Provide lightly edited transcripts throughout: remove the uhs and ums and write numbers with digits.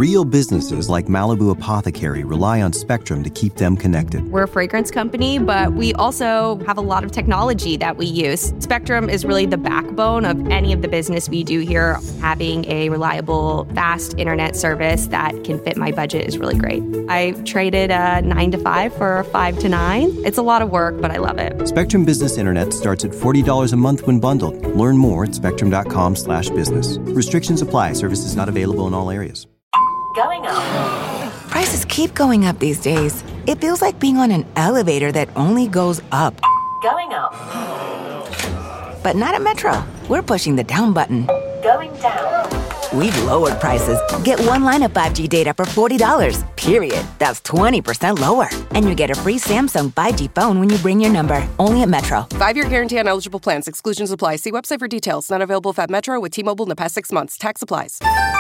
Real businesses like Malibu Apothecary rely on Spectrum to keep them connected. We're a fragrance company, but we also have a lot of technology that we use. Spectrum is really the backbone of any of the business we do here. Having a reliable, fast internet service that can fit my budget is really great. I traded a 9 to 5 for a 5 to 9. It's a lot of work, but I love it. Spectrum Business Internet starts at $40 a month when bundled. Learn more at spectrum.com/business. Restrictions apply. Services not available in all areas. Going up. Prices keep going up these days. It feels like being on an elevator that only goes up. Going up. But not at Metro. We're pushing the down button. Going down. We've lowered prices. Get one line of 5G data for $40, period. That's 20% lower. And you get a free Samsung 5G phone when you bring your number. Only at Metro. 5-year guarantee on eligible plans. Exclusions apply. See website for details. Not available at Metro with T-Mobile in the past 6 months. Tax applies.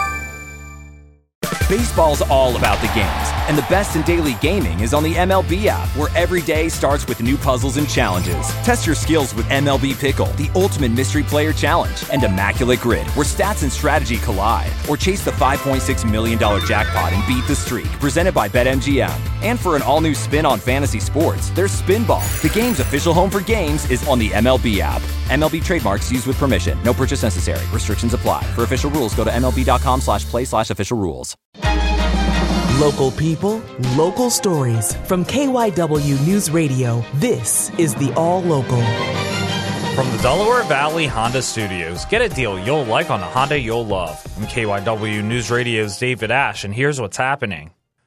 Baseball's all about the games, and the best in daily gaming is on the MLB app, where every day starts with new puzzles and challenges. Test your skills with MLB Pickle, the ultimate mystery player challenge, and Immaculate Grid, where stats and strategy collide. Or chase the $5.6 million jackpot and beat the streak, presented by BetMGM. And for an all-new spin on fantasy sports, there's Spinball. The game's official home for games is on the MLB app. MLB trademarks used with permission. No purchase necessary. Restrictions apply. For official rules, go to MLB.com/play/official rules. Local people, local stories. From KYW News Radio, this is the All Local. From the Delaware Valley Honda Studios, get a deal you'll like on a Honda you'll love. I'm KYW News Radio's David Ash, and here's what's happening.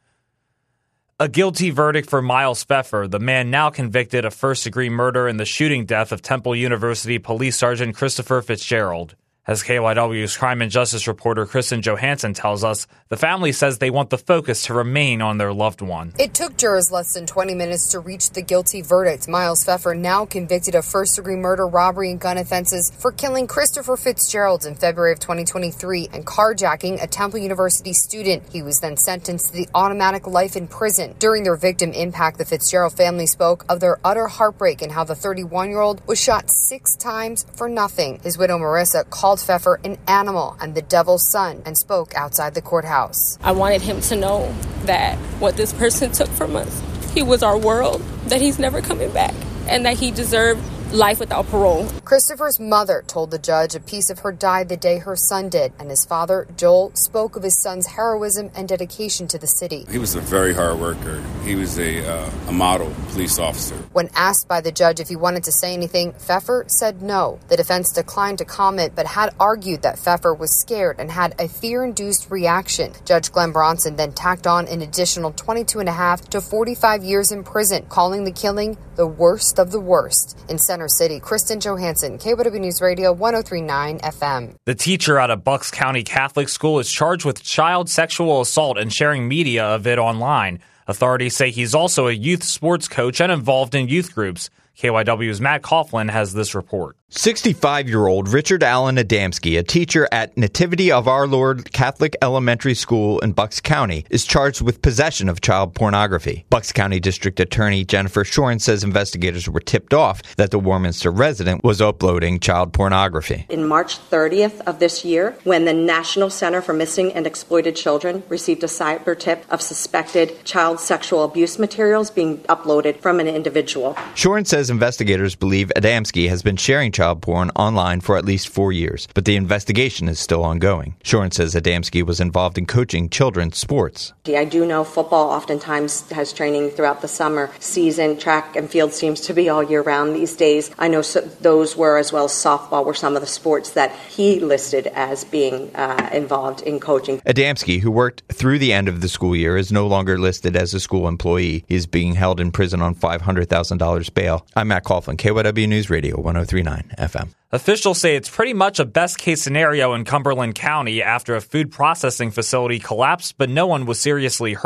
A guilty verdict for Miles Pfeffer, the man now convicted of first-degree murder in the shooting death of Temple University Police Sergeant Christopher Fitzgerald. As KYW's crime and justice reporter Kristen Johansson tells us, the family says they want the focus to remain on their loved one. It took jurors less than 20 minutes to reach the guilty verdict. Miles Pfeffer, now convicted of first-degree murder, robbery, and gun offenses for killing Christopher Fitzgerald in February of 2023 and carjacking a Temple University student. He was then sentenced to the automatic life in prison. During their victim impact, the Fitzgerald family spoke of their utter heartbreak and how the 31-year-old was shot 6 times for nothing. His widow, Marissa, called Pfeffer an animal and the devil's son and spoke outside the courthouse. I wanted him to know that what this person took from us, he was our world, that he's never coming back, and that he deserved life without parole. Christopher's mother told the judge a piece of her died the day her son did, and his father, Joel, spoke of his son's heroism and dedication to the city. He was a very hard worker. He was a model police officer. When asked by the judge if he wanted to say anything, Pfeffer said no. The defense declined to comment, but had argued that Pfeffer was scared and had a fear-induced reaction. Judge Glenn Bronson then tacked on an additional 22.5 to 45 years in prison, calling the killing the worst of the worst. In Center City, Kristen Johansson, KYW News Radio 103.9 FM. The teacher at a Bucks County Catholic school is charged with child sexual assault and sharing media of it online. Authorities say he's also a youth sports coach and involved in youth groups. KYW's Matt Coughlin has this report. 65-year-old Richard Allen Adamski, a teacher at Nativity of Our Lord Catholic Elementary School in Bucks County, is charged with possession of child pornography. Bucks County District Attorney Jennifer Shorn says investigators were tipped off that the Warminster resident was uploading child pornography. In March 30th of this year, when the National Center for Missing and Exploited Children received a cyber tip of suspected child sexual abuse materials being uploaded from an individual. Shorn says investigators believe Adamski has been sharing child porn online for at least 4 years, but the investigation is still ongoing. Shorn says Adamski was involved in coaching children's sports. I do know football oftentimes has training throughout the summer season. Track and field seems to be all year round these days. I know those were, as well as softball, were some of the sports that he listed as being involved in coaching. Adamski, who worked through the end of the school year, is no longer listed as a school employee. He is being held in prison on $500,000 bail. I'm Matt Coughlin, KYW News Radio 103.9 FM. Officials say it's pretty much a best-case scenario in Cumberland County after a food processing facility collapsed, but no one was seriously hurt.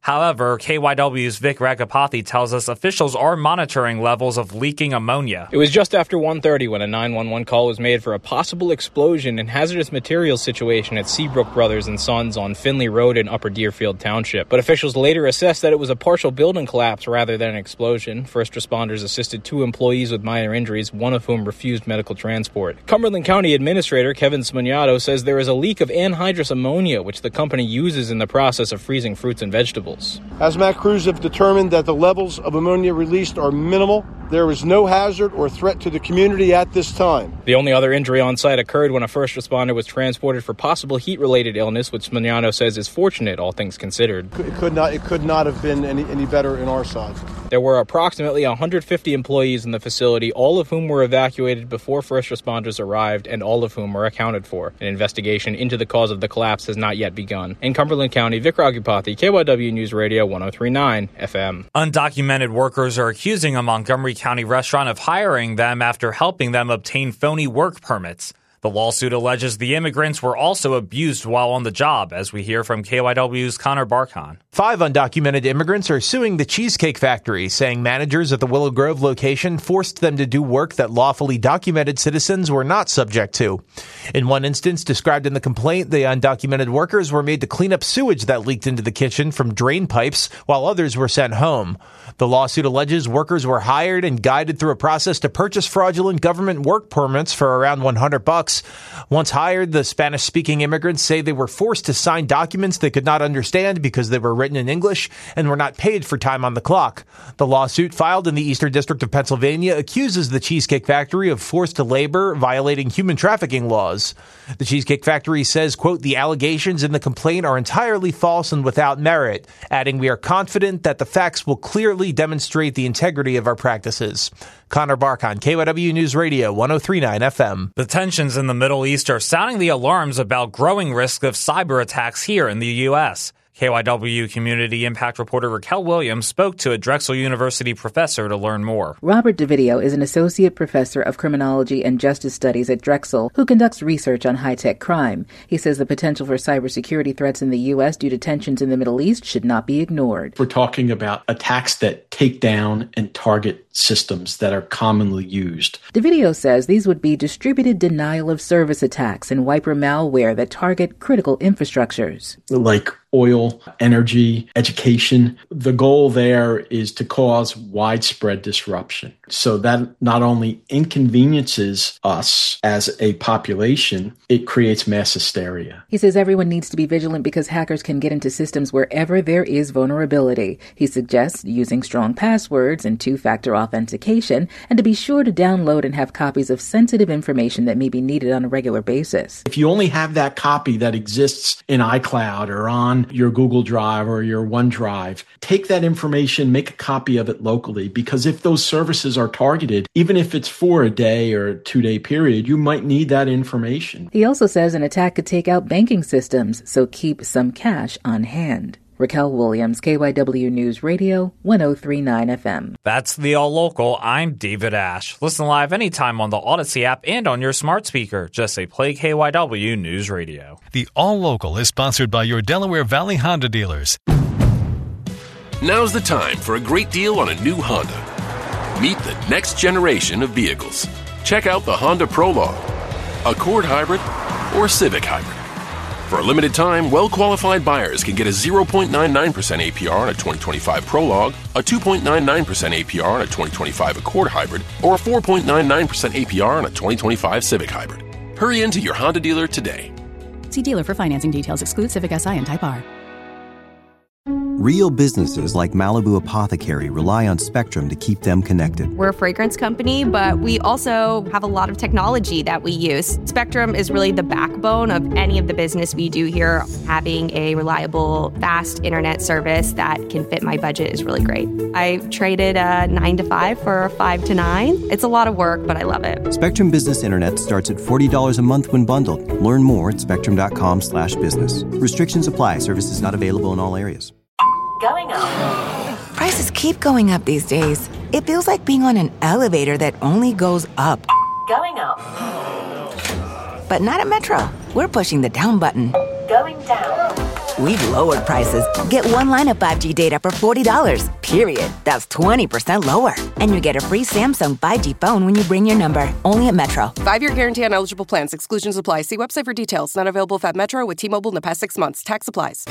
However, KYW's Vic Ragapathy tells us officials are monitoring levels of leaking ammonia. It was just after 1:30 when a 911 call was made for a possible explosion and hazardous materials situation at Seabrook Brothers & Sons on Finley Road in Upper Deerfield Township. But officials later assessed that it was a partial building collapse rather than an explosion. First responders assisted 2 employees with minor injuries, one of whom refused medical transport. Cumberland County Administrator Kevin Smagnato says there is a leak of anhydrous ammonia, which the company uses in the process of freezing fruits and vegetables. Hazmat crews have determined that the levels of ammonia released are minimal. There is no hazard or threat to the community at this time. The only other injury on site occurred when a first responder was transported for possible heat-related illness, which Smagnato says is fortunate, all things considered. It could not have been any better in our side. There were approximately 150 employees in the facility, all of whom were evacuated before first responders arrived and all of whom were accounted for. An investigation into the cause of the collapse has not yet begun. In Cumberland County, Vic Ragapathy, KYW News Radio 103.9 FM. Undocumented workers are accusing a Montgomery County restaurant of hiring them after helping them obtain phony work permits. The lawsuit alleges the immigrants were also abused while on the job, as we hear from KYW's Connor Barkon. 5 undocumented immigrants are suing the Cheesecake Factory, saying managers at the Willow Grove location forced them to do work that lawfully documented citizens were not subject to. In one instance described in the complaint, the undocumented workers were made to clean up sewage that leaked into the kitchen from drain pipes, while others were sent home. The lawsuit alleges workers were hired and guided through a process to purchase fraudulent government work permits for around $100. Once hired, the Spanish-speaking immigrants say they were forced to sign documents they could not understand because they were written in English and were not paid for time on the clock. The lawsuit filed in the Eastern District of Pennsylvania accuses the Cheesecake Factory of forced labor violating human trafficking laws. The Cheesecake Factory says, quote, "The allegations in the complaint are entirely false and without merit," adding, "We are confident that the facts will clearly demonstrate the integrity of our practices." Connor Barkon, KYW News Radio 103.9 FM. The tensions in the Middle East are sounding the alarms about growing risk of cyber attacks here in the U.S. KYW community impact reporter Raquel Williams spoke to a Drexel University professor to learn more. Robert DeVideo is an associate professor of criminology and justice studies at Drexel who conducts research on high-tech crime. He says the potential for cybersecurity threats in the U.S. due to tensions in the Middle East should not be ignored. We're talking about attacks that take down and target systems that are commonly used. DeVideo says these would be distributed denial of service attacks and wiper malware that target critical infrastructures. Like oil, energy, education. The goal there is to cause widespread disruption. So that not only inconveniences us as a population, it creates mass hysteria. He says everyone needs to be vigilant because hackers can get into systems wherever there is vulnerability. He suggests using strong passwords and two-factor authentication, and to be sure to download and have copies of sensitive information that may be needed on a regular basis. If you only have that copy that exists in iCloud or on your Google Drive or your OneDrive, take that information, make a copy of it locally, because if those services are targeted, even if it's for a day or a 2-day period, you might need that information. He also says an attack could take out banking systems, so keep some cash on hand. Raquel Williams, KYW News Radio, 103.9 FM. That's the All Local. I'm David Ash. Listen live anytime on the Odyssey app and on your smart speaker. Just say play KYW News Radio. The All Local is sponsored by your Delaware Valley Honda dealers. Now's the time for a great deal on a new Honda. Meet the next generation of vehicles. Check out the Honda Prologue, Accord Hybrid, or Civic Hybrid. For a limited time, well-qualified buyers can get a 0.99% APR on a 2025 Prologue, a 2.99% APR on a 2025 Accord Hybrid, or a 4.99% APR on a 2025 Civic Hybrid. Hurry into your Honda dealer today. See dealer for financing details. Exclude Civic Si and Type R. Real businesses like Malibu Apothecary rely on Spectrum to keep them connected. We're a fragrance company, but we also have a lot of technology that we use. Spectrum is really the backbone of any of the business we do here. Having a reliable, fast internet service that can fit my budget is really great. I traded a 9 to 5 for a 5 to 9. It's a lot of work, but I love it. Spectrum Business Internet starts at $40 a month when bundled. Learn more at spectrum.com/business. Restrictions apply. Services not available in all areas. Going up. Prices keep going up these days. It feels like being on an elevator that only goes up. Going up. But not at Metro. We're pushing the down button. Going down. We've lowered prices. Get one line of 5G data for $40, period. That's 20% lower. And you get a free Samsung 5G phone when you bring your number. Only at Metro. 5-year guarantee on eligible plans. Exclusions apply. See website for details. Not available at Metro with T-Mobile in the past 6 months. Tax applies.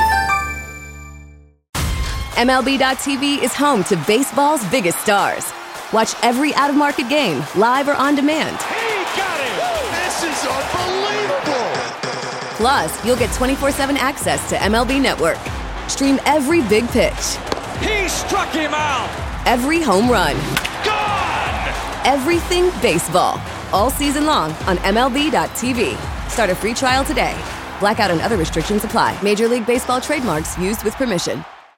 MLB.tv is home to baseball's biggest stars. Watch every out-of-market game, live or on demand. He got it! This is unbelievable! Plus, you'll get 24/7 access to MLB Network. Stream every big pitch. He struck him out! Every home run. Gone! Everything baseball. All season long on MLB.tv. Start a free trial today. Blackout and other restrictions apply. Major League Baseball trademarks used with permission.